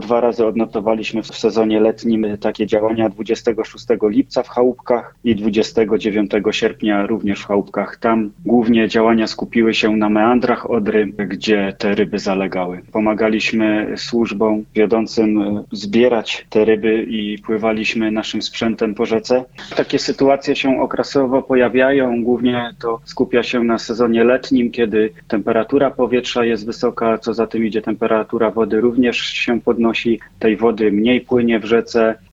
2 razy odnotowaliśmy w sezonie letnim takie działania 26 lipca w chałupkach i 29 sierpnia również w chałupkach. Tam głównie działania skupiły się na meandrach Odry, gdzie te ryby zalegały. Pomagaliśmy służbom wiodącym zbierać te ryby i pływaliśmy naszym sprzętem po rzece. Takie sytuacje się okresowo pojawiają. Głównie to skupia się na sezonie letnim, kiedy temperatura powietrza jest wysoka, co za tym idzie temperatura wody również się podnosi. Tej wody mniej płynie w rzece.